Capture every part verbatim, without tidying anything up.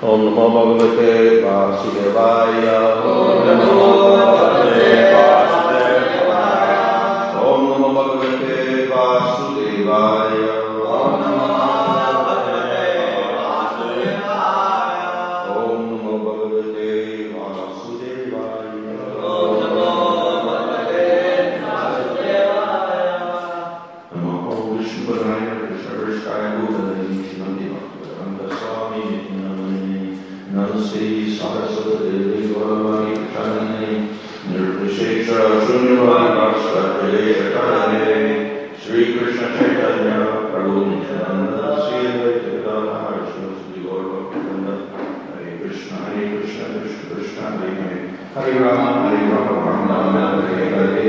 Om Namo Bhagavate Vasudevaya. Om Namo Bhagavate Vasudevaya. Om Namo Bhagavate Vasudevaya. Om Namo Bhagavate Vasudevaya. Om Namo Bhagavate Vasudevaya. Om Namo Bhagavate Vasudevaya. Namo Vishnu Padaya Krishna Vrishkaya Bhutale Shrimati Bhaktivedanta Swami Nityanamani Namaste Saraswati Devi Gauravani Prashanani Nirvishesha Shunyavadi Vasadeya Karane Shri Krishna Chaitanya Prabhu Nityananda Sri Advaita Gadadhara Vishnu Sri Gaura Bhaktivedanta Hare Krishna Hare Krishna Krishna Krishna Hare Hare Hare Rama Hare Rama Rama Rama Hare Hare.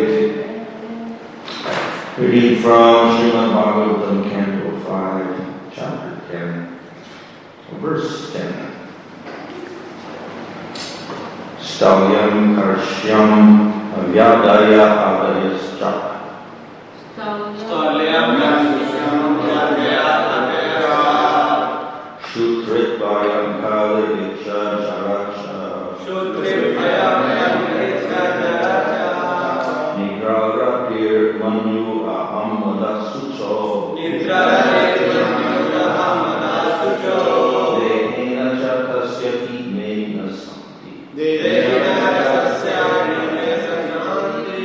Reading from Srimad Bhagavatam, Canto five, Chapter ten, Verse ten. Stalyam karshyam avyadaya adayascha. Stalyam karshyam avyadaya. Shutritvayam kalidiksha jaracha. Shutritvayam kalidiksha jaracha. Nigragratir manu aham madasucho. Nigragratir manu aham madasucho. Dehena chatasya timena santi. Dehena chatasya timena santi.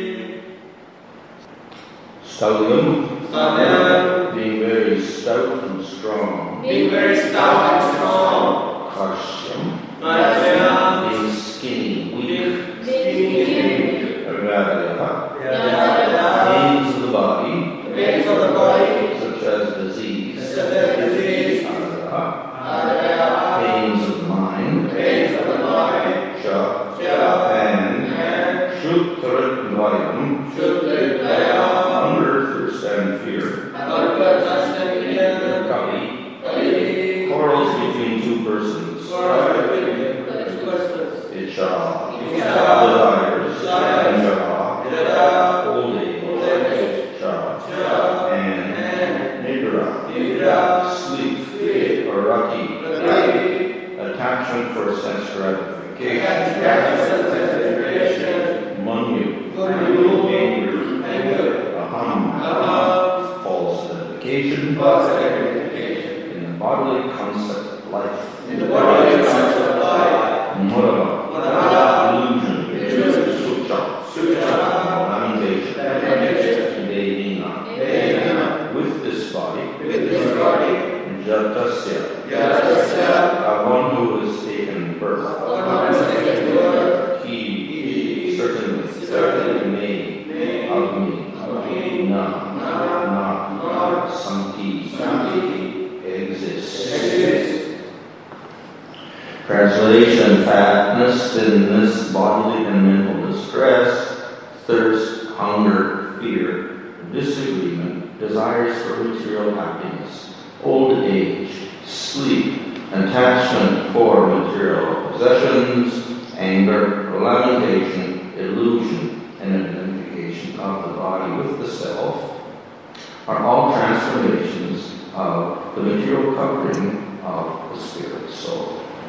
Stalyam, Stalyam, being very stout and strong. being very stout and strong. Karshyam, Karshyam, being skinny, weak. skinny, Avyadaya, Avyadaya, pains of the body, pains of the body, such as disease. such as disease. Adaya, Adaya, pains of the mind. pains of the mind. Cha, Cha, and and Shutritvayam, Shutritvayam, hunger, thirst, and fear. hunger, thirst, and fear. Kali, Kali, quarrels between two persons. quarrels between two persons. Icha, Icha, desires. desires. And Jara, Jara, old age. old age. Cha, Cha, and and Nidra, Nidra, sleep. sleep. Or Rati, Rati, attachment for sense gratification. gratification. Manu, Manu, anger. anger. Aham, Aham, false identification. false identification. In the bodily concept of life. In the bodily concept of life. Morava, Morava, illusion. illusion. Sucha, Sucha, lamentation. lamentation. Deina. Deina. With this body. With this body. Jatasya. Jatasya. Uh, one who has taken birth. One who has taken birth. He, certainly, Certainly. may, May. of me, Of me. na, Na. na, Na. santi, Santi. exists. Exists. Translation: fatness, thinness, bodily and mental distress, thirst, hunger, fear, disagreement, desires for material happiness, old age, sleep, attachment for material possessions, anger, lamentation, illusion, and identification of the body with the self are all transformations of the material covering of the spirit soul.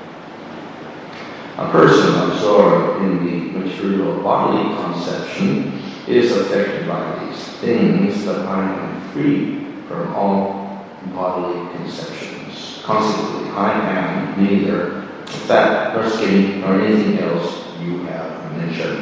A person absorbed in the material bodily conception is affected by these things, but I am free from all bodily conceptions. Consequently, I am neither fat nor skinny nor anything else you have mentioned.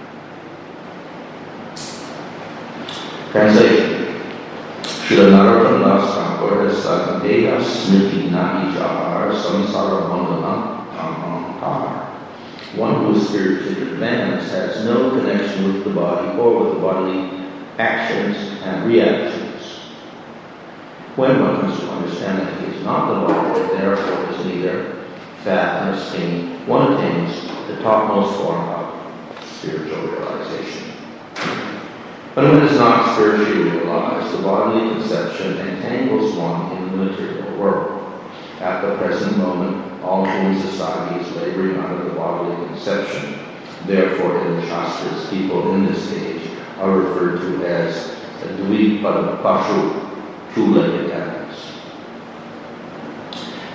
Translation: Srila Narottam Das Thakur has said, Deha Smriti Nahi Jahar Samsara Bandhana Tamam. One who is spiritually advanced has no connection with the body or with the bodily actions and reactions. When one comes to understand that he is not the body, and therefore is neither fat nor skinny, one attains the topmost form of spiritual realization. When one is not spiritually realized, the bodily conception entangles one in the material world. At the present moment, all human society is laboring under the bodily conception. Therefore, in the Shastras, people in this age are referred to as Dvipada Pashu, two-legged animals.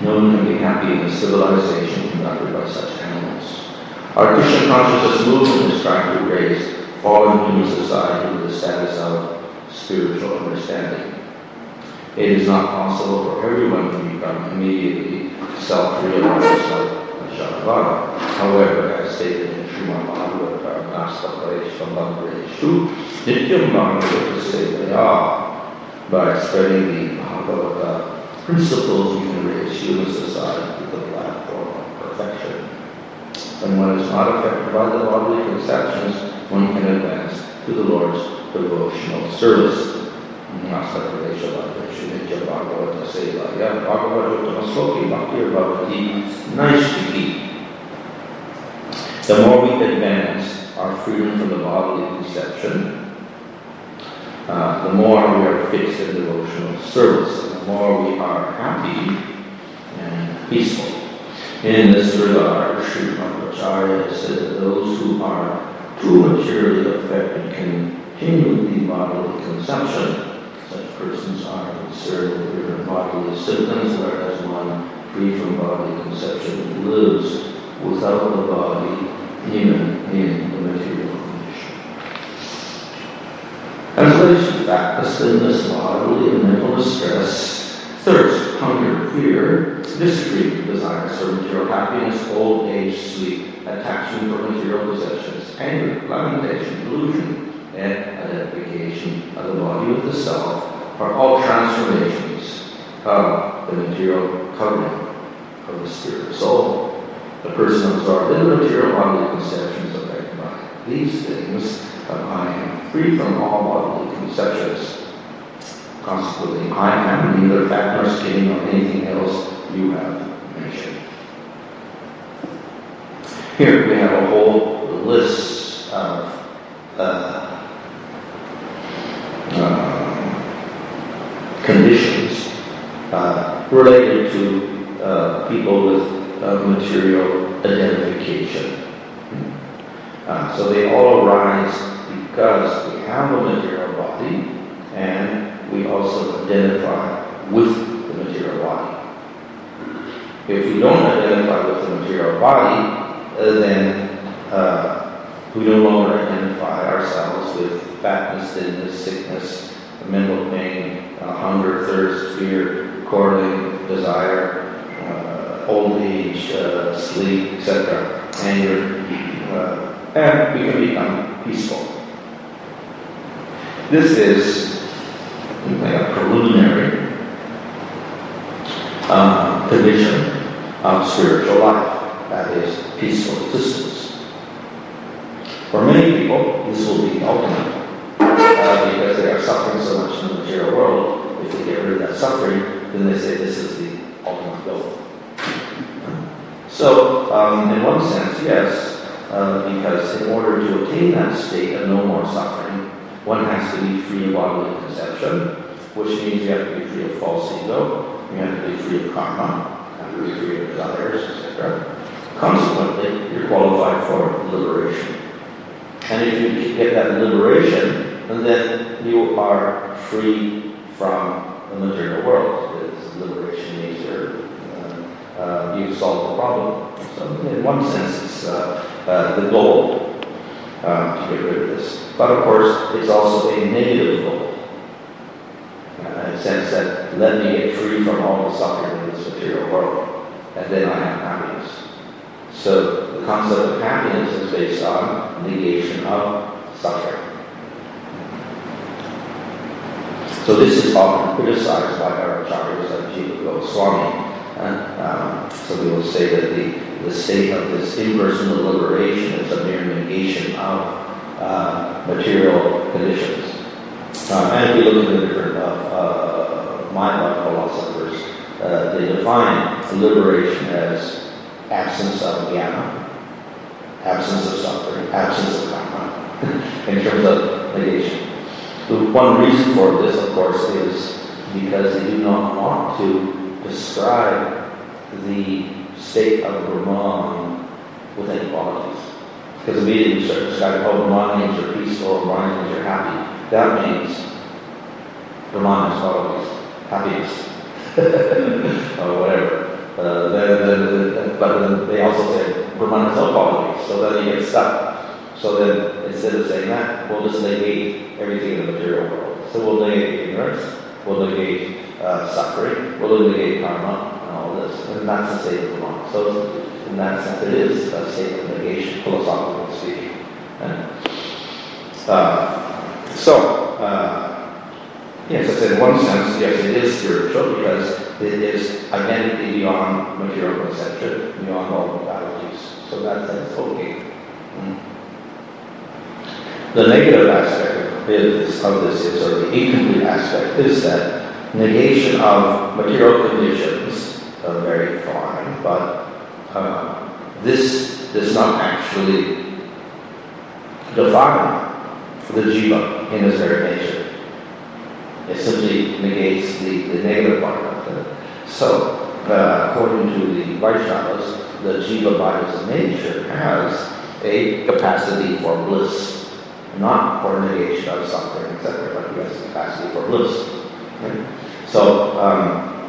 No one can be happy in a civilization conducted by such animals. Our Christian consciousness movement is trying to raise fallen human society to the status of spiritual understanding. It is not possible for everyone to become immediately self-realized like Sharavana. However, as stated in Srimad Bhagavatam, Nastapaleshvam Bhagavareshu, Nityam Bhagavata Sevaya, by spreading the Bhagavata principles, you can raise human society to the platform of perfection. When one is not affected by the bodily conceptions, one can advance to the Lord's devotional service. Nastapaleshvam Bhagavareshu, Nityam Bhagavata Sevaya, Bhagavata Sloki Bhaktir Bhavati, Naishiki. The more we advance our freedom from the bodily conception, uh, the more we are fixed in devotional service, and the more we are happy and peaceful. In this regard, Sri Madhvacharya has said that those who are too materially affected continually bodily consumption. Such persons are concerned with different bodily symptoms, whereas one free from bodily conception lives without the body, even in the material condition. Translation: fatness, thinness, bodily and mental distress, thirst, hunger, fear, discrete desires for material happiness, old age, sleep, attachment for material possessions, anger, lamentation, delusion, and identification of the body with the self are all transformations of the material covering of the spirit soul. The person absorbed in the material bodily conceptions affected by these things, but I am free from all bodily conceptions. Consequently, I am neither fat nor skinny nor anything else you have mentioned. Here we have a whole list of uh, uh, conditions uh, related to uh, people with of material identification. Uh, so they all arise because we have a material body and we also identify with the material body. If we don't identify with the material body, uh, then uh, we no longer identify ourselves with fatness, thinness, sickness, mental pain, uh, hunger, thirst, fear, quarreling, desire, old age, uh, sleep, et cetera, anger, uh, and we can become peaceful. This is a preliminary uh, condition of spiritual life, that is, peaceful existence. For many people, this will be ultimate, uh, because they are suffering so much in the material world. If they get rid of that suffering, then they say this is the ultimate goal. So, um, in one sense, yes, uh, because in order to attain that state of no more suffering, one has to be free of bodily conception, which means you have to be free of false ego, you have to be free of karma, you have to be free of desires, et cetera. Consequently, you're qualified for liberation. And if you get that liberation, then you are free from the material world. It's liberation means you're Uh, you've solved the problem. So in one sense, it's uh, uh, the goal uh, to get rid of this. But of course, it's also a negative goal. Uh, in the sense that, let me get free from all the suffering in this material world, and then I have happiness. So the concept of happiness is based on negation of suffering. So this is often criticized by our acharyas like Jiva Goswami. And, um, so we will say that the, the state of this impersonal liberation is a mere negation of uh, material conditions. Uh, and if we look at the different uh, uh, Mayavad philosophers, uh, they define liberation as absence of jnana, absence of suffering, absence of karma, in terms of negation. The one reason for this, of course, is because they do not want to describe the state of Brahman with any qualities. Because immediately you start describing, oh, Brahman means you're peaceful, or Brahman means you're happy. That means Brahman is always happiness, or whatever. uh, then, then, then, but then they also say Brahman has no qualities, so then you get stuck. So then, instead of saying that, we'll just negate everything in the material world. So we'll negate ignorance, we'll negate uh, suffering, we'll negate karma, and all this. And that's the state of Brahman. So in that sense, it is a state of negation, philosophically speaking. And, uh, so, uh, yes, I said in one sense, yes, it is spiritual because it is identity beyond material conception, beyond all modalities. So that sense, okay. Mm. The negative aspect of this, of this is, or the incomplete aspect, is that negation of material conditions are very fine, but uh, this does not actually define the jiva in its very nature. It simply negates the, the negative part of it. So, uh, according to the Vaishnavas, the jiva by its nature has a capacity for bliss. Not for negation of suffering, et cetera, but he has the capacity for bliss. Okay? So, um,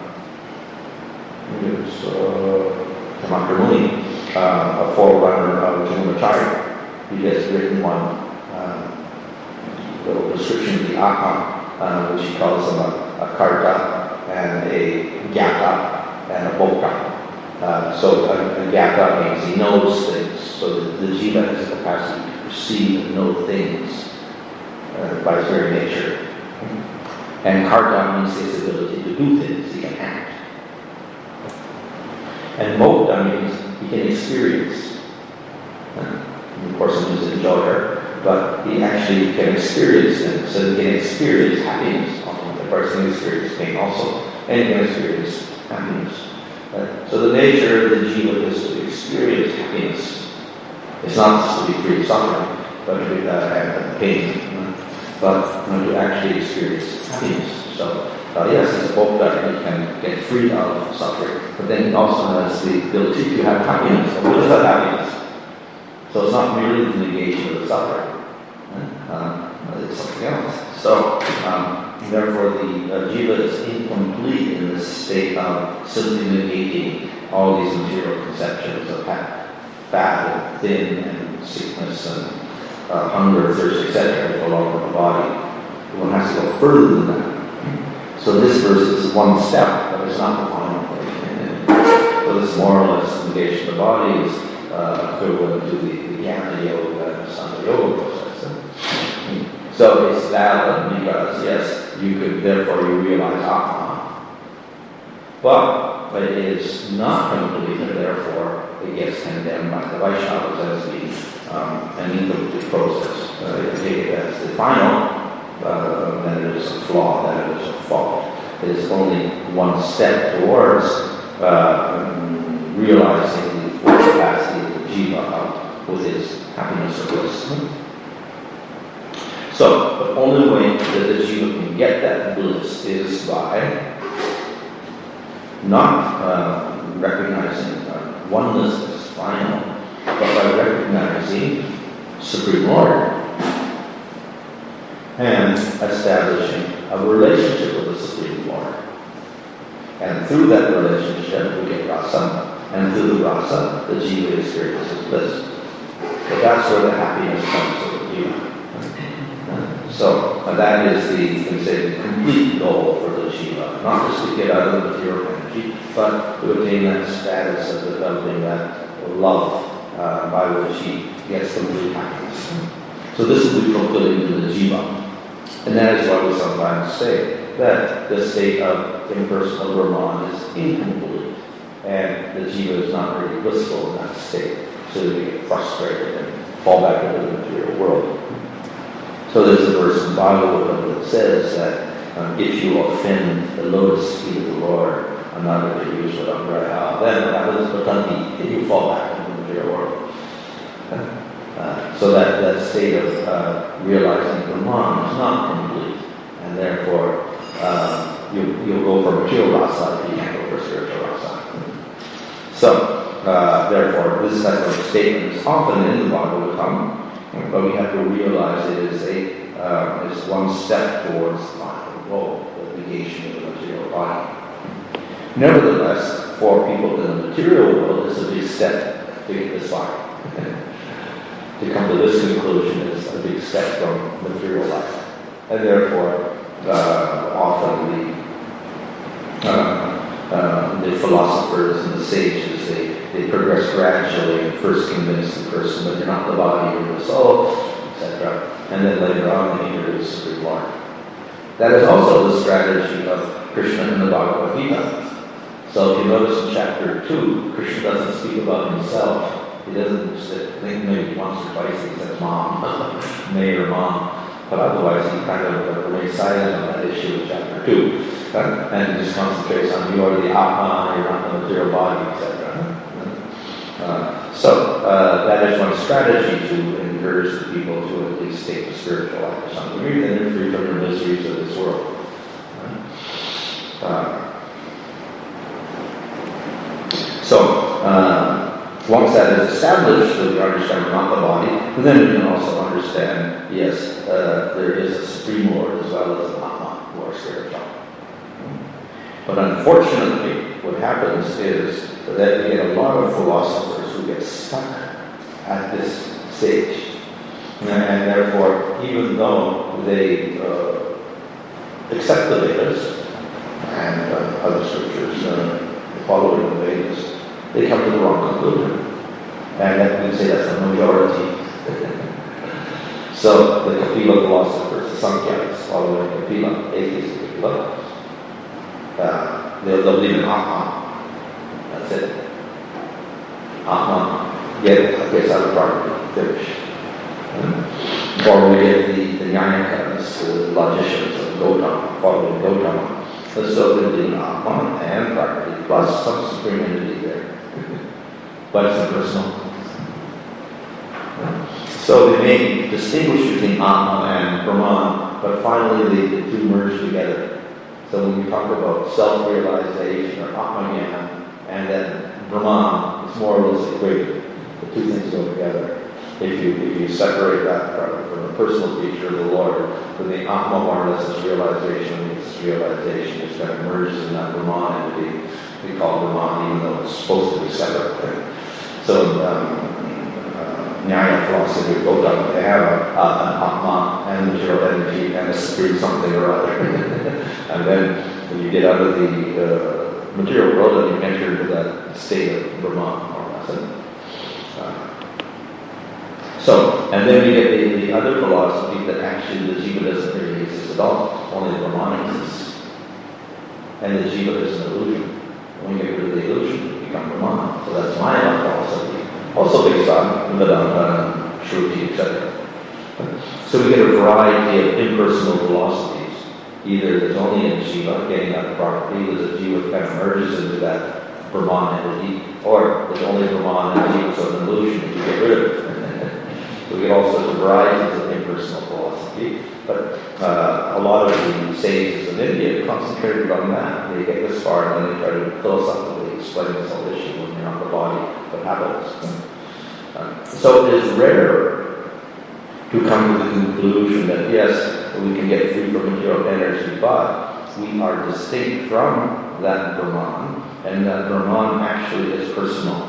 uh, Tamaka Muni, uh, a forerunner of Janamacharya, he has written one uh, little description of the Atma, uh, which he calls them a, a karta and a gyata and a bhokta. Uh, so, a, a gyata means he knows things, so the, the jiva has the capacity see and know things uh, by its very nature. And karta means his ability to do things, he can act. And mokta means he can experience. Uh, of course, he means enjoyer, but he actually can experience things, so he can experience happiness. The person can experience pain also, and he can experience happiness. Uh, so the nature of the jiva is to experience happiness. It's not just to be free of suffering, but to uh, have pain, uh, but uh, to actually experience happiness. So, uh, yes, it's a hope that he can get free of suffering, but then he also has the ability to have happiness. And what is that happiness? So it's not merely the negation of the suffering, uh, it's something else. So, um, therefore, the uh, jiva is incomplete in this state of simply negating all these material conceptions of happiness. Fat and thin and sickness and uh, hunger, thirst, et cetera that belong to the body. One has to go further than that. So this verse is one step, but it's not the final thing. So this more or less negation of the body is uh, equivalent to the, the Jnana Yoga and Sangha Yoga process. So it's valid because, yes, you could, therefore you realize Atma. But, but it is not complete, and therefore it gets condemned by the Vaishnavas as being um, an incomplete process. Uh, they take it as the final, uh, then it is a flaw, then it is a fault. It is only one step towards uh, um, realizing the full capacity of the jiva with its happiness or bliss. So, the only way that the jiva can get that bliss is by not uh, recognizing uh, oneness as final, but by recognizing Supreme Lord and establishing a relationship with the Supreme Lord. And through that relationship, we get rasa, and through the rasa, the jiva experiences bliss. But that's where the happiness comes to the jiva. So uh, that is the, you can say, the complete goal for the jiva, not just to get out of the material energy, but to attain that status of developing that love uh, by which he gets complete happiness. So this will be fulfilling to the jiva. And that is why we sometimes say that the state of impersonal Brahman is incomplete, and the jiva is not really blissful in that state, so they get frustrated and fall back into the material world. So there's a verse in Bhagavatam that says that um, if you offend the lotus feet of the Lord, I'm not going to use what I'm right now, then that was patanti, and you fall back into the material world. Uh, so that, that state of uh, realizing Brahman is not complete, and therefore uh, you, you'll go for material rasa if you can't go for spiritual rasa. So, uh, therefore, this type of statement is often in the Bhagavatam, but we have to realize it is a uh, is one step towards the final goal, the negation of the material body. Nevertheless, for people in the material world, is a big step to get this far. To come to this conclusion is a big step from material life. And therefore, uh, often the, uh, uh, the philosophers and the sages, they, they progress gradually and first convince the person that you're not the body, you're the soul, et cetera. And then later on, they introduce the Supreme Lord. That is also the strategy of Krishna in the Bhagavad Gita. So if you notice in chapter two, Krishna doesn't speak about himself. He doesn't say, I think maybe once or twice he says mom, may or mom. But otherwise he kind of remains silent on that issue in chapter two. Uh, and he just concentrates on you are the Atma, you're not the material body, et cetera. Uh, so uh, that is one strategy to encourage the people to at least take the spiritual life to some degree, then they're free from the miseries of this world. Uh, so, uh, once that is established, that we understand we're not the body, then we can also understand, yes, uh, there is a Supreme Lord as well as an Atma, who are spiritual. But unfortunately, what happens is that we get a lot of philosophers who get stuck at this stage. And therefore, even though they uh, accept the Vedas and uh, other scriptures uh, following the Vedas, they come to the wrong conclusion. And that we can say that's the majority. So the Kapila philosophers, the Sankhyas, following Kapila, atheist Kapila, uh, they'll, they'll believe in Atma. That's it. Atma, get, gets out of property, finish. Mm-hmm. Or we get the, the Nyayakas, the logicians of Gautama, following Gautama. So still they believe in Atma and property, plus some supreme entity there. But it's impersonal. So they may distinguish between Atma and Brahman, but finally they, the two merge together. So when we talk about self-realization or Atma-jnana, and then Brahman, it's more or less equated. The two things go together. If you if you separate that from, from the personal feature of the Lord, then the Atma more or less is realization, it's realization, it's kind of merges in that Brahman entity. We call it Brahman even though it's supposed to be separate. So, um, uh, Nyaya philosophy of Gautama, they have a, uh, an Atma and material energy and a supreme something or other. And then when you get out of the uh, material world, then you enter into that state of Brahman, more or less. And, uh, so, and then we get the, the other philosophy that actually the Jiva doesn't really exist at all, only the Brahman exists. And the Jiva is an illusion. When you get rid of the illusion, you become Brahman. So that's my philosophy. Also based on Vedanta and Shruti, et cetera. So we get a variety of impersonal philosophies. Either there's only a Jiva getting out of property, there's a Jiva that kind of merges into that Brahman entity, or there's only Brahman and Jiva, so an illusion that you get rid of it. So we get all sorts of varieties of impersonal philosophy. But uh, a lot of the sages of India concentrated on that. They get this far and then they try to philosophically explain this whole issue when you're not the body, but habits. Uh, so it is rare to come to the conclusion that yes, we can get free from material energy, but we are distinct from that Brahman, and that Brahman actually is personal.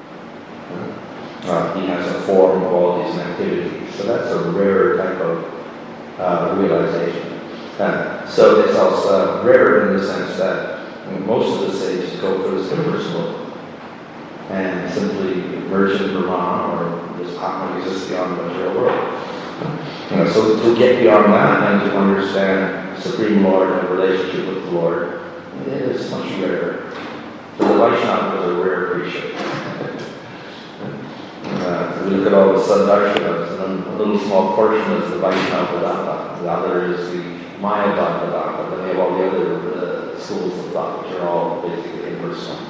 Uh, he has a form, qualities, and activities. So that's a rare type of uh, realization. Uh, so it's also uh, rare in the sense that most of the sages go for this impersonal and simply merge in Brahman or this Atma exists beyond the material world. You know, so to get beyond that and to understand Supreme Lord and relationship with the Lord, it is much rarer. So the Vaishnava is a rare creature. Uh, we look at all the Sadarshana, and a little small portion is the Vaishnava Vedanta. The other is the Mayavada Vedanta. Then we have all the other uh, schools of thought, which are all basically impersonal.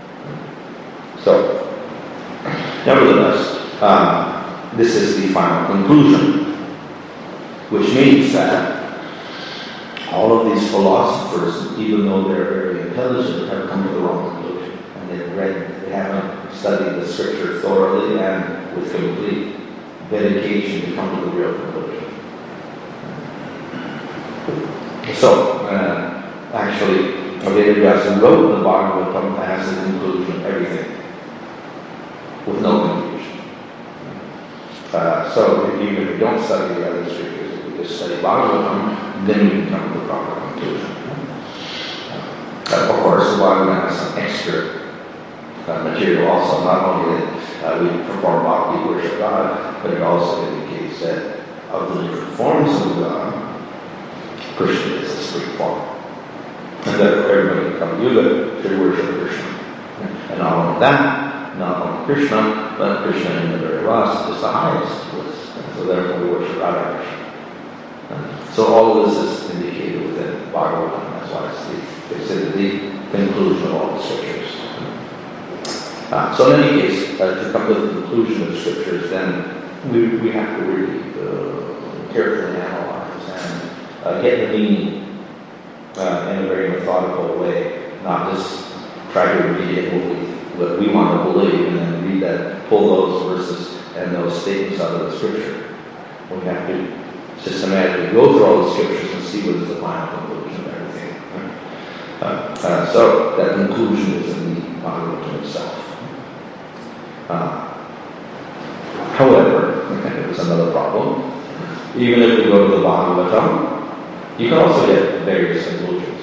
So, nevertheless, um, this is the final conclusion, which means that all of these philosophers, even though they're very intelligent, have come to the wrong conclusion. And they've read, they haven't studied the scripture thoroughly and with complete dedication to come to the real conclusion. So, uh, actually, Veda Vyasa wrote the Bhagavatam as the conclusion of everything, with no confusion. Uh, so even if you don't study the other scriptures, if you just study Bhagavatam, then you can come to the proper conclusion. Uh, of course, the Bhagavatam has some extra uh, material also, not only that uh, we perform bhakti, worship God, but it also indicates that of the different forms of God, Krishna is a strict form. And that everybody can come to you should worship Krishna. And not only that, not only Krishna, but Krishna in the very last is the highest bliss. And so therefore we worship Radha Krishna. So all of this is indicated within Bhagavatam. That's why it's the, considered the conclusion of all the scriptures. Uh, so in any case, uh, to come to the conclusion of the scriptures, then we, we have to really uh, carefully analyze and uh, get the meaning uh, in a very methodical way, not just try to read it what we, what we want to believe and then read that, pull those verses and those statements out of the scripture. We have to systematically go through all the scriptures and see what is the final conclusion of everything. Uh, uh, so that conclusion is in the Bhagavatam itself. Uh, however, there's another problem. Even if we go to the Bhagavatam, you can also get various conclusions.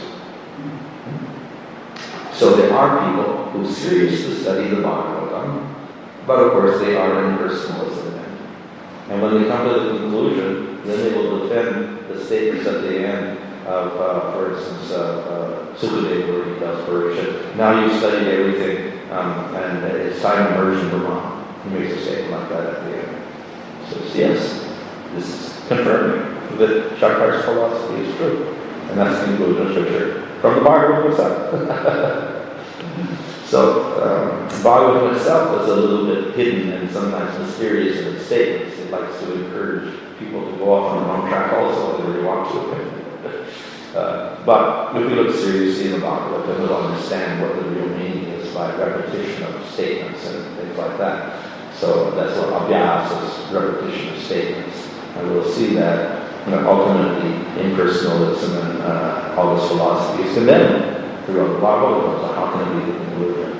So there are people who seriously study the Bhagavatam, but of course they are impersonalism. And when they come to the conclusion, then they will defend the statements at the end of, uh, for instance, uh, uh, Sukadeva, where he tells Parikshit, now you've studied everything, um, and it's time to merge in Brahman. He makes a statement like that at the end. He says, yes, this is confirming that Shankar's philosophy is true. And that's the conclusion of Scripture from the Bhagavatam itself. So, um, Bhagavatam itself is a little bit hidden and sometimes mysterious in its statements. It likes to encourage people to go off on the wrong track also if they really want to. uh, but if we look seriously in the Bhagavatam, we'll understand what the real meaning is by repetition of statements and things like that. So that's what abhyas is, repetition of statements. And we'll see that, you know, ultimately impersonalism and uh, all this philosophy is condemned throughout the Bhagavatam. So how can it be the conclusion?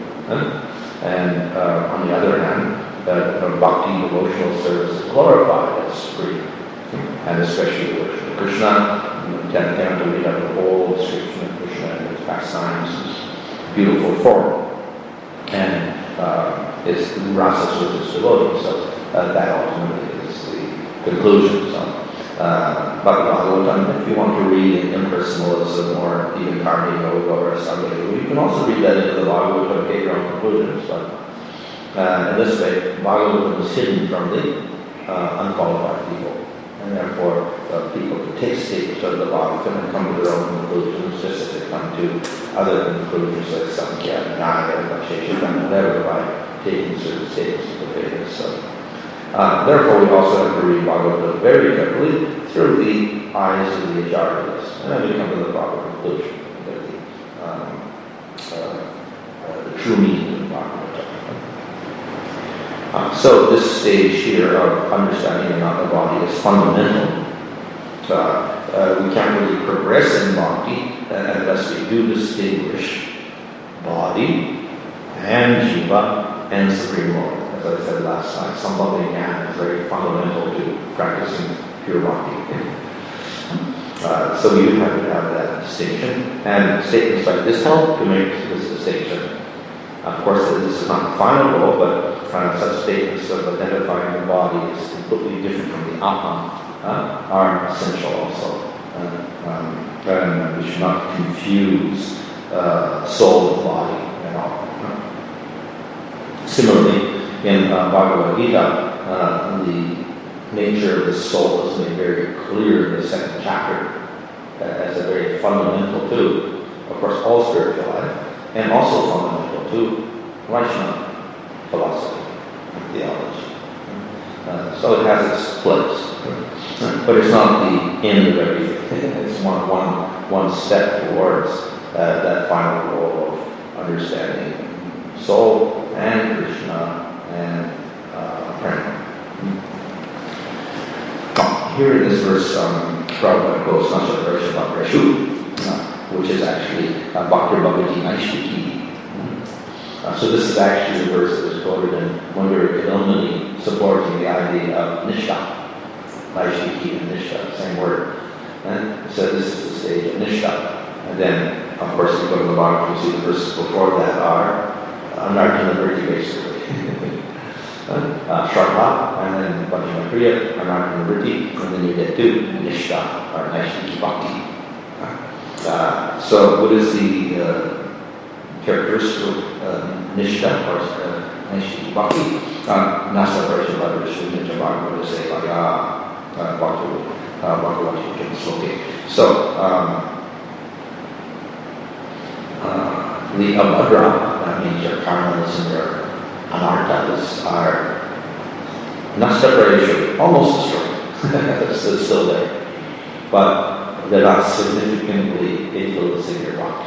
And uh, on the other hand, that uh, bhakti devotional service is glorified as supreme, and especially the worship of Krishna. In the tenth canto, we have the whole description of Krishna and his pastimes, his beautiful form, and uh, his rasa with his devotees. So uh, that ultimately is the conclusion. So, uh, Bhagavatam, if you want to read in impersonalism or even Karma or Sangha, you can also read that into the Bhagavatam, get your own conclusions. But uh, in this way, Bhagavatam is hidden from the uh, unqualified people. And therefore, uh, people can take statements out of the Bhagavatam and come to their own conclusions, just as they come to other conclusions like Samkhya, Nyaya, Vaisheshika, whatever, by taking certain statements of the Vedas. So, uh, therefore, we also have to read Bhagavatam very carefully through the eyes of the Acharyas. And then we come to the proper conclusion, that the, um, uh, uh, the true meaning of Bhagavatam. Uh, so this stage here of understanding about the body is fundamental. Uh, uh, we can't really progress in bhakti unless we do distinguish body and jiva and Supreme Lord. As I said last time, Sambhava Jnana is very fundamental to practicing pure bhakti. Uh, so you have to have that distinction, and statements like this help to make this distinction. Of course, this is not the final goal, but uh, such statements of identifying the body is completely different from the Atman uh, are essential also. Uh, um, and we should not confuse uh, soul with body at all. Uh, similarly, in uh, Bhagavad Gita, uh, the nature of the soul is made very clear in the second chapter uh, as a very fundamental to, of course, all spiritual life, and also fundamental to Vaishnava philosophy and theology. Uh, so it has its place, but it's not the end of everything. It's one, one, one step towards uh, that final goal of understanding soul and Krishna and uh, Prema. Here in this verse, um, Prabhupada quotes Nasha Darshan Reshu, uh, which is actually uh, Bhakti Bhagavati Naishiki. Uh, so this is actually the verse that was quoted in Mundara Kadamani supporting the idea of Nishtha. Naishiki and Nishtha, same word. And so this is the stage of Nishtha. And then, of course, if you go to the bottom, you see the verses before that are Anartha Nivritti, basically. uh, Shraddha, and then Bhajana Kriya, Anartha Nivritti, and then you get to Nishtha, or Naishiki Bhakti. Uh, so what is the uh, characteristic of uh, Nishtha, or uh, Naishiki Bhakti? Nasa Parasha Bhadra Nitya Bhagavata Sevaya Bhagavati Sloke. So, um, uh, the Abhadra, that means your karmas and your anarthas, are Nasta Parasha, almost destroyed. So it's still there. But they're not significantly influencing your bhakti.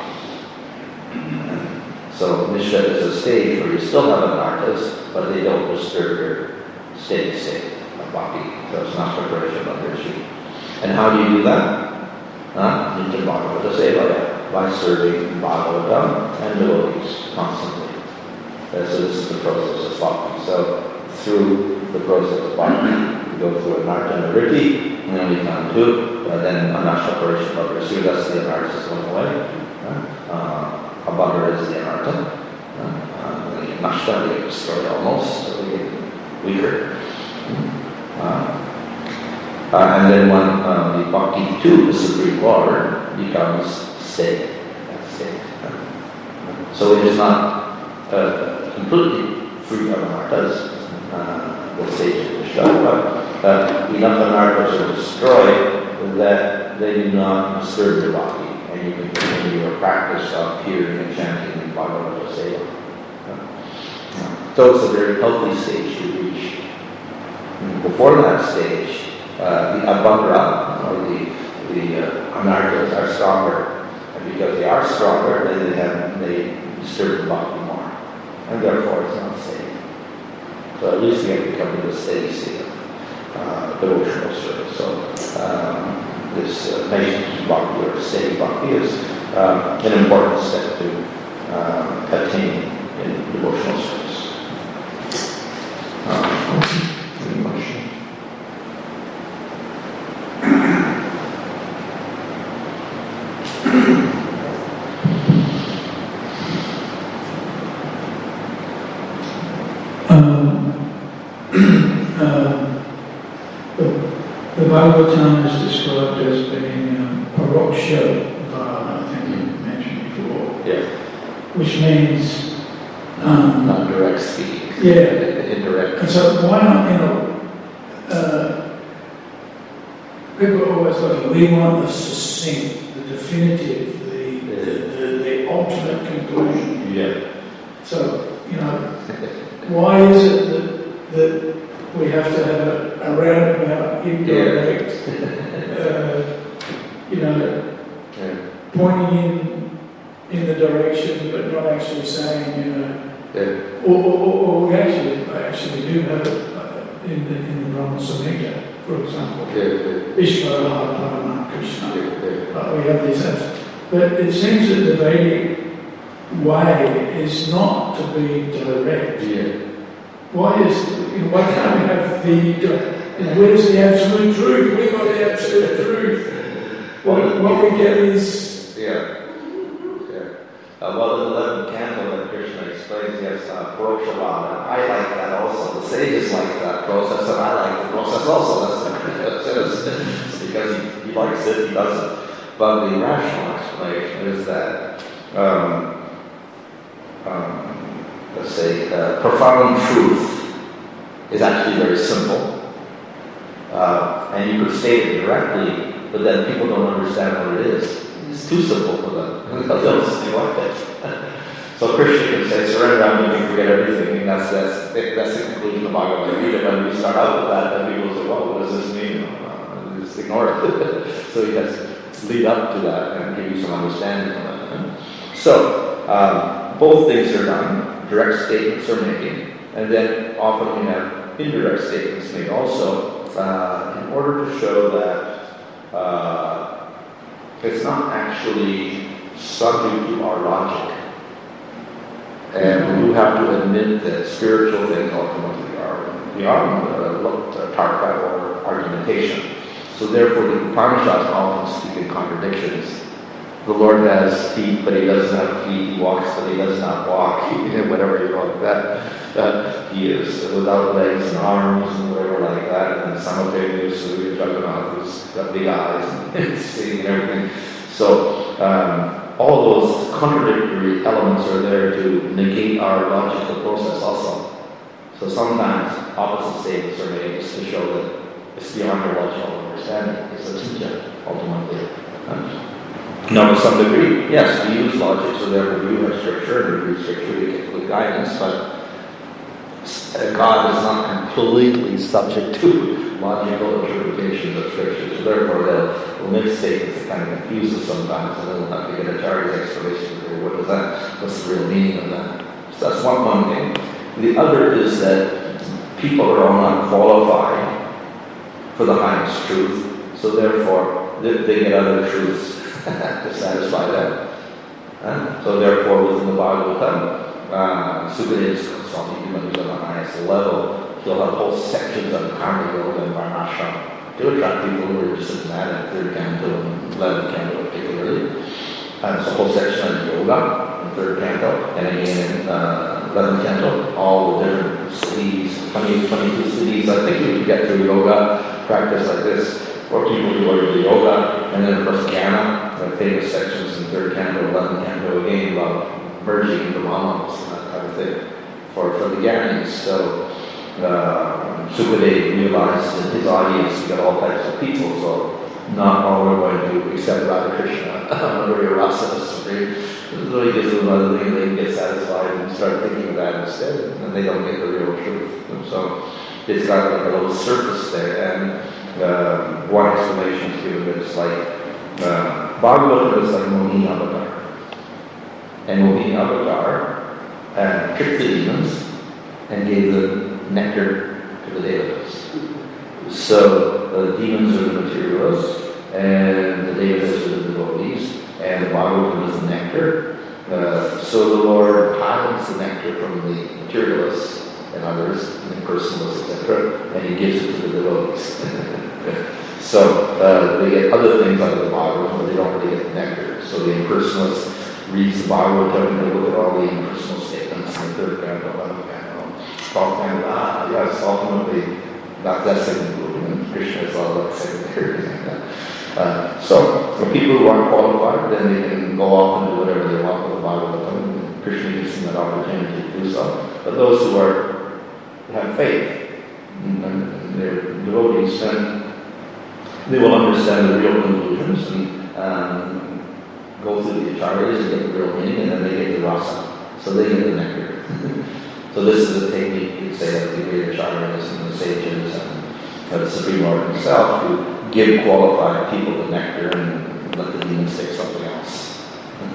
So Nishtha is a stage where you still have anarthas, but they don't disturb your steady state of bhakti. So it's not preparation of virtue. And how do you do that? Huh? Nitya Bhagavata Sevaya, by serving Bhagavatam and devotees constantly. Uh, so this is the process of bhakti. So through the process of bhakti, you go through anartha nivritti, and then we come to uh, then anashta parisha bhakti. So that's the anarthas going away. Uh, Abhadra is the anartha. Uh, they get nashta, they get destroyed almost, so they get weaker. Uh, uh, and then when uh, the bhakti to the Supreme Lord becomes steady. steady. Uh, so it is not uh, completely free of anarthas, uh, the stage of the show, but uh, enough anarthas are destroyed that they do not disturb the bhakti. And you can continue your practice of hearing and chanting and Bhagavata Seva. So it's a very healthy stage to reach. Before that stage, uh, the Abhadra, or the, the uh, anarthas, are stronger. And because they are stronger, then they, have, they disturb the bhakti more. And therefore it's not steady. So at least you have to come to the steady state of uh, devotional service. So, um, this uh, Naishiki Bhakti or steady Bhakti is uh, an important step to uh, attain in devotional service. Uh, any question? um, uh, the, the Bhagavatam is described as being um, paroksha vana, I think you mentioned before. Yeah. Which means um, Not direct speaking. Yeah. Indirect. And so why not, you know, uh, people always look, we want the succinct, the definitive, the, the, the, the ultimate conclusion. Yeah. So, you know, why is it that, that we have to have a, a roundabout, indirect, uh, you know, Yeah. pointing in in the direction but not actually saying, you know, Yeah. or, or, or, or we actually actually do have it uh, in the in the Brahma Samhita, for example. Yeah. Yeah. Ishvara Parama Krishna. Yeah. Uh, we have these apps. But it seems that the Vedic way is not to be direct. Yeah. Why is, you know, why can't we have the, you know, where's the absolute truth? We got the absolute truth. What, what we get is... Yeah. Yeah. Uh, well, in the eleventh canto that Krishna explains, yes, uh, Parokshavana. I like that also. The sages like that process, and I like the process also. That's, that's because he, he likes it, he doesn't. But the rational explanation is that, um, um, let's say, uh, profound truth is actually very simple. Uh, and you could state it directly, but then people don't understand what it is. It's too simple for them. They'll just like it. So Krishna can say, surrender, I'm going to forget everything. And that's, that's, that's the conclusion of Bhagavad Gita. When we start out with that, then people say, well, what does this mean? Uh, just ignore it. So he has to lead up to that and give you some understanding of that. So, um, both things are done. Direct statements are made. And then often we have indirect statements made also uh, in order to show that uh, it's not actually subject to our logic. And we do have to admit that spiritual things ultimately are beyond uh, Tarka or argumentation. So therefore, the Upanishads often speak in contradictions. The Lord has feet, but he doesn't have feet. He walks, but he does not walk. He, whatever you want that. Uh, he is without legs and arms and whatever like that. And simultaneously, we're talking about who's got big eyes and seeing and everything. So um, all those contradictory elements are there to negate our logical process also. So sometimes opposite statements are made just to show that it's beyond your logical understanding. It's a teaching, ultimately. Um, Now, to some degree, yes, we use logic, so therefore we have scripture, and we use scripture to get good guidance, but God is not completely subject to logical interpretations of scripture, so therefore they'll, they'll make statements that kind of confuse us sometimes, and then we'll have to get a Acharya's explanation for what is that, what's the real meaning of that. So that's one, one thing. The other is that people are all not qualified for the highest truth, so therefore they, they get other truths to satisfy them. Uh, so therefore, within the Bhagavatam, uh, Sukadeva Swami, who's on the highest level, he'll have whole sections on Karma Yoga and Varnashram to attract people who are interested in that, in third canto and eleventh canto particularly. And it's a whole section on yoga in third canto, and again in uh, eleventh canto, all the different siddhis, twenty, twenty-two siddhis. I think you can get through yoga practice like this. Or people who are the yoga, and then of course Jnana, the famous sections in third canto, eleventh canto, again about merging into mamas and that kind of thing for, for the Jnanis. So uh, Sukadeva realized in his audience he got all types of people, so not all are going to accept Radha Krishna, or Rasa, so he gives them another thing, they can get satisfied and start thinking of that instead, and they don't get the real truth. And so it's got like a little surface there, and Uh, one explanation is given that it's like uh, Bhagavatam is like Mohini Avatar. And Mohini Avatar uh, tricked the demons and gave the nectar to the devatas. So the demons are the materialists and the devatas are the devotees, and the Bhagavatam is the nectar. Uh, so the Lord hides the nectar from the materialists and others, and impersonalists, et cetera, and he gives it to the devotees. So uh, they get other things out of the Bhagavatam, but they don't really get the nectar. So the impersonalist reads the Bhagavatam and they look at all the impersonal statements in the third canto, eleventh canto, twelfth canto. Ah, yes, ultimately, not that second group, and Krishna is all that secondary. Uh, so for people who aren't qualified, then they can go off and do whatever they want with the Bhagavatam. Krishna gives them that opportunity to do so. But those who are have faith and they're devotees, then they will understand the real conclusions and um, go through the acharyas and get the real meaning, and then they get the rasa. So they get the nectar. So this is a technique, you could say, of the great acharyas and the sages and the Supreme Lord himself, who give qualified people the nectar and let the demons take something else.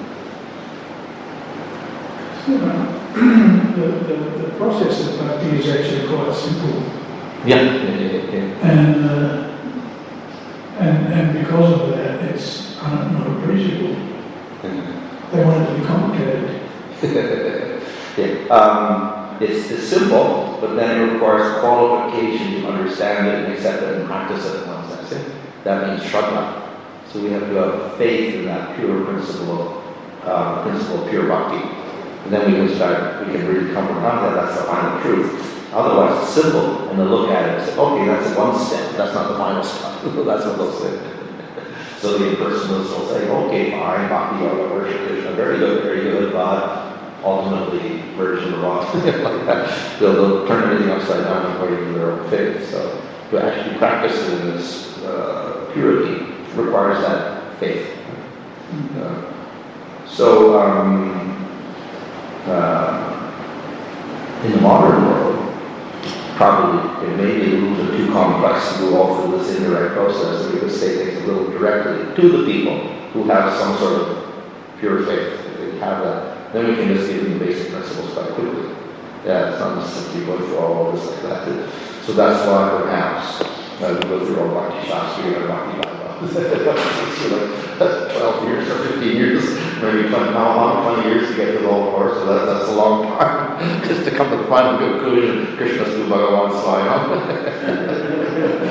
the, the, the process of bhakti is actually quite simple. Yeah, yeah, yeah, yeah. And, uh, and, and because of that, it's uh, not appreciable. They want it to be complicated. yeah. um, it's, it's simple, but then it requires qualification to understand it and accept it and practice it in one sense. Yeah? That means shraddha. So we have to have faith in that pure principle, uh, principle of pure bhakti. And then we can start, we can really comprehend that that's the final truth. Otherwise, it's simple, and they look at it and say, okay, that's one step, that's not the final step. That's what they'll say. So the impersonalists will say, okay, fine, bhakti yoga, worship Krishna, very good, very good, but ultimately, version of rock, like that. They'll, they'll turn everything upside down according to their own faith. So to actually practice in this uh, purity requires that faith. Uh, so, um, uh, in the modern world, probably it may be a little bit too complex to go all through this indirect process, and we would say things a little directly to the people who have some sort of pure faith. If they have that, then we can just give them the basic principles quite quickly. Yeah, it's not necessarily going through all of this like that. So that's why perhaps uh, we go through all Bhakti Shastri or Bhakti Vaibhava It's like twelve years or fifteen years, maybe twenty, how long, twenty years to get to the whole course, so that, that's a long time. Just to come to the final conclusion, Krishna Stu Bhagavan Swayam.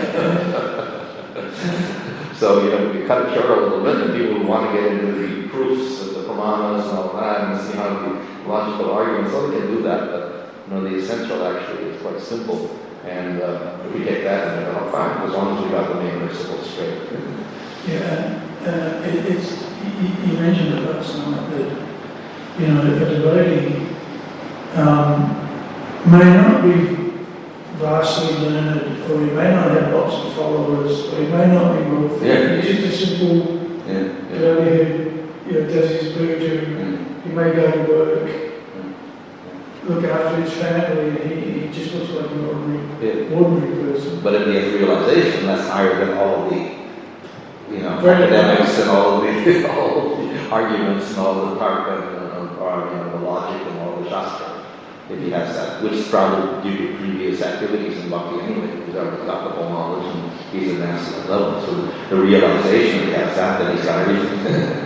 So, you know, we cut it short a little bit, and people who want to get into the proofs of the Pramanas and all that, and see how the logical arguments, so they can do that, but, you know, the essential actually is quite simple. And uh, if we take that, then we're all fine, as long as we got the main principles straight. Yeah, uh, it, it's, you, you mentioned it last night that, you know, a devotee um, may not be vastly learned, or he may not have lots of followers, or he may not be wealthy. Yeah. He's just a simple Yeah, yeah. devotee who, you know, does his puja, Mm. he may go to work, Mm. look after his family, and he, he just looks like an ordinary, Yeah. ordinary person. But if he has realization, that's higher than all of the, you know, Very academics and all of the, all of the arguments and all the tarka and, or, you know, the logic and all the shastra. If he has that, which is probably due to previous activities in Bhakti anyway, because he's already got the whole knowledge and he's advanced to that level. So the realization he has that, that he's got everything.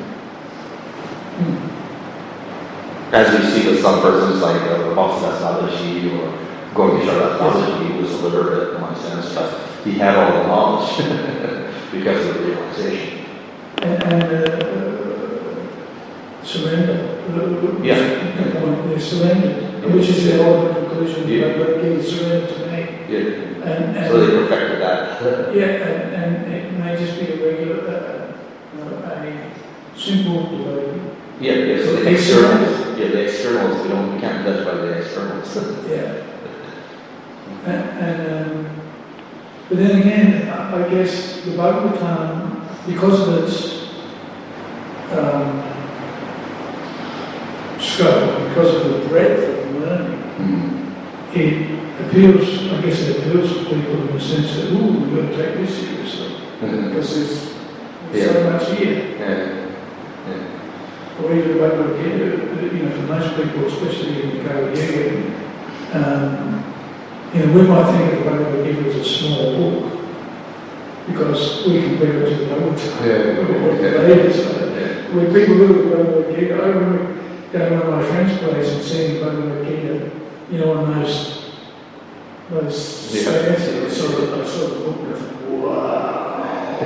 As we see with some persons like uh, Bhaktidas Nadaji or Gaurishara Nadaji, who was illiterate in one sense, but he had all the knowledge because of the realization. And, and uh, surrender. Yeah. They surrendered, which is the ultimate conclusion. Yeah. Like, okay, surrender to me. Yeah. And, and So they perfected that. yeah, and, and it may just be a regular, uh, uh, a simple devotee. Yeah, yeah, so the externals, yeah, the externals, we don't, we can't judge by the externals. Yeah. And, and um, but then again, I, I guess the Bhagavatam, because of its um, scope, because of the breadth of learning, Mm. it appeals, I guess it appeals to people in the sense that, ooh, we've got to take this seriously, Mhm. because there's Yeah. so much here. Yeah. Yeah. Or even the Bhagavad Gita, you know, for most people, especially in the Bhagavad Gita, um, you know, we might think of the Bhagavad Gita as a small book, because we compare it to the Bhagavatam, Yeah. or the Vedas. So when people look at the Bhagavad Gita, I remember going to one of my friends' place and seeing the Bhagavad Gita, you know, on those, those Yeah. stands, I saw the, I saw the book and I thought, wow,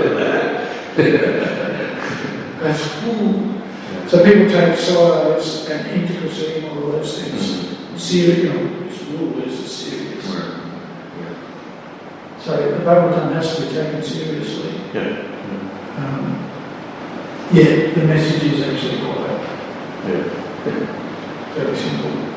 that's cool. So people take size and intricacy and all those things serious, you know, it's rule is serious. So the Bhagavatam has to be taken seriously. Yeah. Um, yeah, the message is actually quite Yeah. very simple.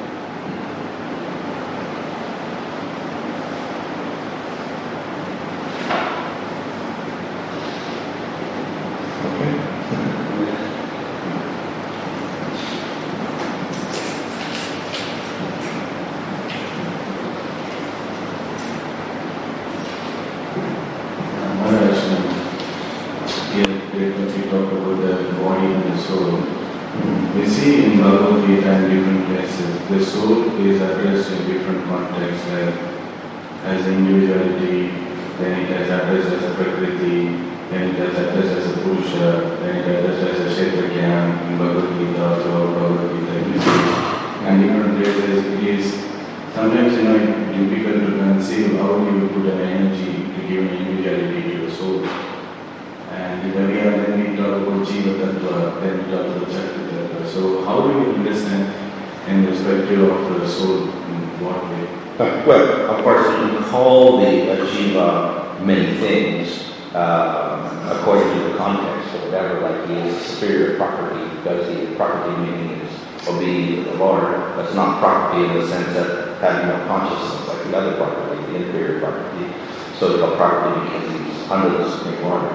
The soul is addressed in different contexts, like as individuality, then it is addressed as a Prakriti, then it is addressed as a Purusha, then it is addressed as a Kshetragyan in Bhagavad Gita, throughout Bhagavad Gita, you see. And different places it is sometimes, you know, it's difficult to conceive how you put an energy to give an individuality to the soul. And in the way then we talk about Jiva Tattva, then we talk about Shakti Tattva. So how do we understand in perspective of the soul, in what way? Uh, well, of course, you can call the uh, Jiva many things uh, according to the context or whatever, like he is superior property because the property meaning is obedient to the Lord. That's not property in the sense that having no consciousness like the other property, the inferior property. So it's called property because he's under the Supreme Lord.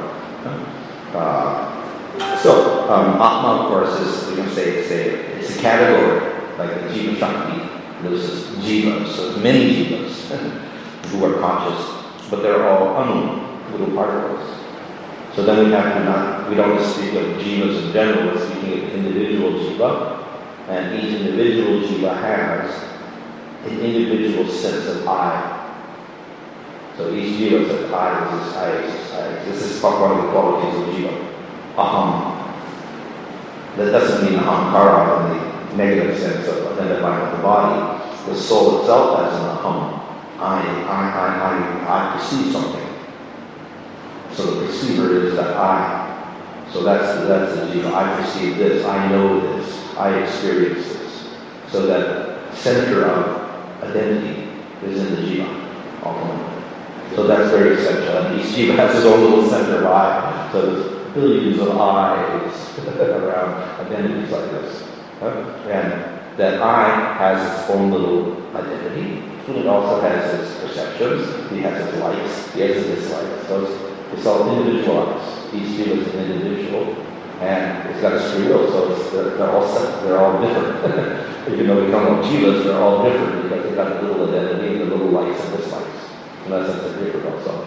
Uh, so, um, Atma, of course, is, we can say, it's a, it's a category. Like the Jiva Shakti, there's this Jivas, so there's many Jivas who are conscious, but they're all anu, little particles. So then we have to not, we don't just speak of Jivas in general, we're speaking of individual Jiva, and each individual Jiva has an individual sense of I. So each jiva says, I exist, I exist, I exist. This is one of the qualities of jiva. Aham. That doesn't mean ahamkara in the negative sense of identifying with the body. The soul itself has an aham. I, I, I, I, I perceive something. So the perceiver is that I. So that's the, that's the jiva. I perceive this. I know this. I experience this. So that center of identity is in the jiva, ultimately. So that's very essential. And each jiva has his own little center of I. So there's billions of I's around identities like this. And that I has its own little identity. It also has its perceptions. He has its likes. He has its dislikes. So it's, it's all individualized. Each jiva is an individual. And it's got a free will, so it's, they're, they're all set, they're all different. Even though we call them jivas, they're all different because they've got a little identity, the little likes and dislikes. In that sense, they're different also.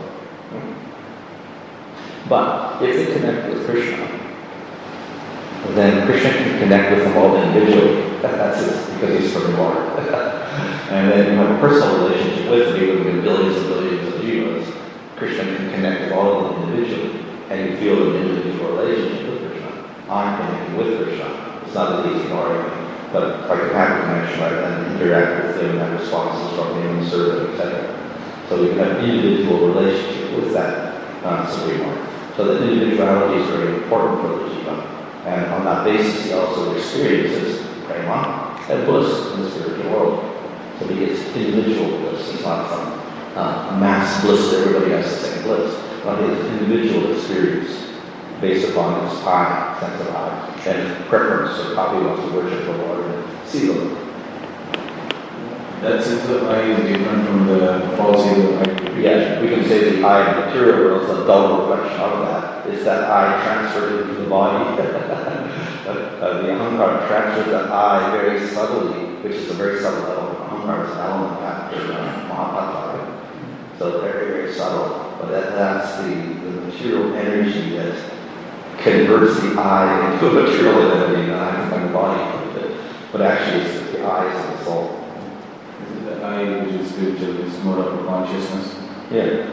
But if they connect with Krishna, then Krishna can connect with them all individually. That's it, because he's from the Lord. And then you have a personal relationship with him, even with billions and billions of jivas. Krishna can connect with all of them individually, and you feel an individual relationship with Krishna. I'm connecting with Krishna. It's not that he's ignoring me, but I can have a connection, right, and interact with him and have responses from him and serve him, et cetera. So you can have an individual relationship with that uh, Supreme Lord. So the individuality is very important for the jiva. And on that basis, he also experiences prema and bliss in the spiritual world. So he gets individual bliss. It's not some uh, mass bliss that everybody has the same bliss. But his individual experience based upon his I, sense of I, and preference of how he wants to worship the Lord and see the Lord. That sense of I is different from the false ego identification. Yes, we can say the I in the material world is a dull reflection of that. It's that I transferred into the body. uh, the ahankara transfers that I very subtly, which is a very subtle element. Ahankara is an element after uh, Mahapattaya. So very, very subtle. But that, that's the, the material energy that converts the I into a material identity, and I become the body. But actually, it's the I is the soul. The I, which is spiritual, is more of a consciousness. Yeah.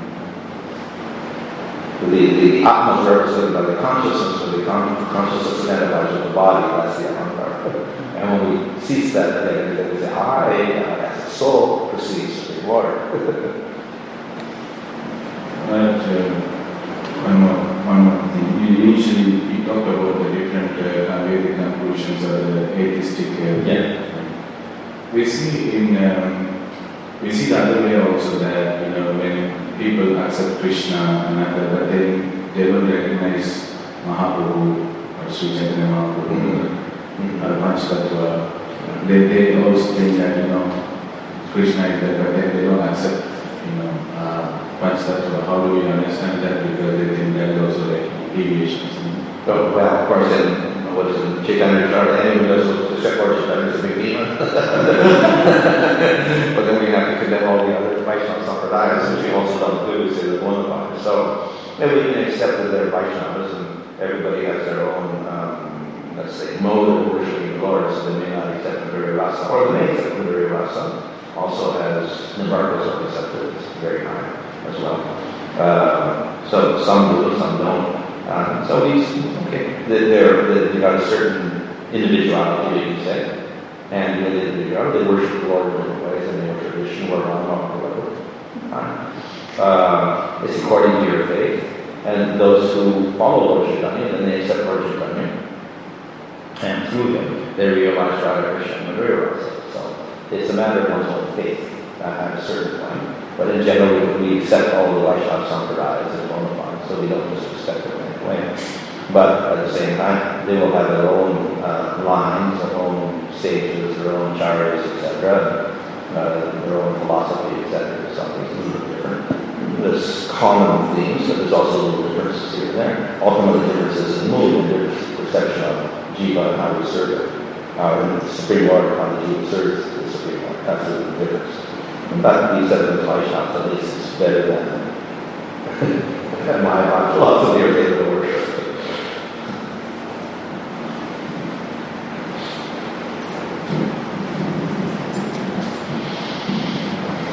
The, the, the Atma is represented by the consciousness, or the con- consciousness identifies with the body, that's the ahankara. And when we cease that identity, then we say, I, as a soul, perceives the water. But uh, one more, one more thing. You usually we talk about the different uh, Vedic conclusions or the atheistic. Uh, Yeah. We see in um, we see the other way also that you know when people accept Krishna and other, but they they don't recognize Mahaprabhu or Sri Chaitanya Mahaprabhu Mm-hmm. or Panchatattva. They they also think that you know Krishna is there, but then they don't accept you know. Uh, Panchatattva. How do we understand that? Because they think that is also like deviations. Oh, well, of course, in what is it, Chaitanya Charita, anyone who does the Shekar Chaitanya is a big demon. But then we have to condemn all the other Vaishnava Sampradayas, which we also don't do, say they're bona fide. So, and we can accept that they're Vaishnavas, and everybody has their own, um, let's say, mode of worshiping the Lord, so they may not accept the very rasa, or they may accept the very rasa. Also, as Nimbarkas are accepted, it's very high as well. Uh, so some do it, some don't. Um, so these, okay, they're, they got a certain individuality, you can say, and with individuality, they worship the Lord in different ways, and they have tradition or whatever. Uh, it's according to your faith, and those who follow Lord Chaitanya, then they accept Lord Chaitanya, and through him, they realize Radha Krishna and Madhura Rasa. So it's a matter of one's own faith at a certain point. But in general, we accept all the Vaishnava Sampradayas as bona fide, so we don't disrespect them in any way. But at the same time, they will have their own uh, lines, their own stages, their own charyas, et cetera, uh, their own philosophy, et cetera. Something a little bit different. There's common themes, but there's also little differences here and there. Ultimately, differences in mood and differences in perception of jiva and how we serve it. Uh, and the Supreme Lord, how the jiva serves the Supreme Lord. That's the difference. In fact, he said in the Vaishnavas, at least it's better than my, my philosophy or data worship.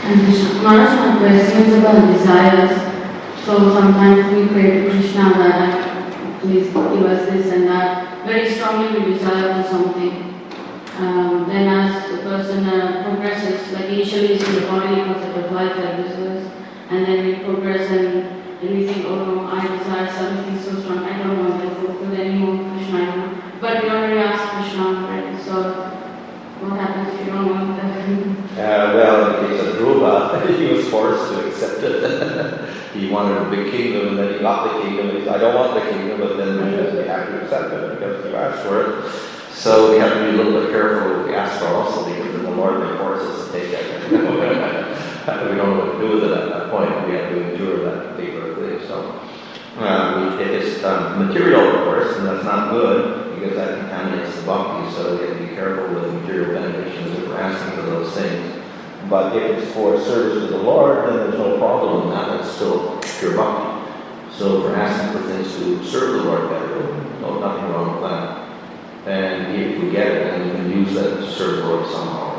And Krishna, Maharaj, my question is about desires. So sometimes we pray to Krishna that please give us this and that. Very strongly we desire for something. Um, then as the person uh, progresses, like initially it's the bodily concept of life that desires, and then we progress and, and we think, oh no, I desire something so strong, I don't want to fulfill anymore, Krishna. But we already asked Krishna already, so what happens if you don't want that? Uh, well, in the case of Dhruva, he was forced to accept it. He wanted a big kingdom, and then he got the kingdom, and he said, I don't want the kingdom, but then we have to accept it because you asked for it. So we have to be a little bit careful what we ask for also, because in the Lord may force us to take it. We don't know what to do with it at that point. We have to endure that particular thing. So uh, we, if it's um, material, of course, and that's not good, because that contaminates the bhakti, so we have to be careful with material benefactions if we're asking for those things. But if it's for service to the Lord, then there's no problem in that. That's still pure bhakti. So if we're asking for things to serve the Lord better, no, nothing wrong with that. And if we get it, then we can use that to serve the Lord somehow.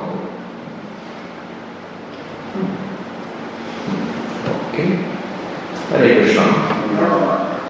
Okay? Hare Krishna.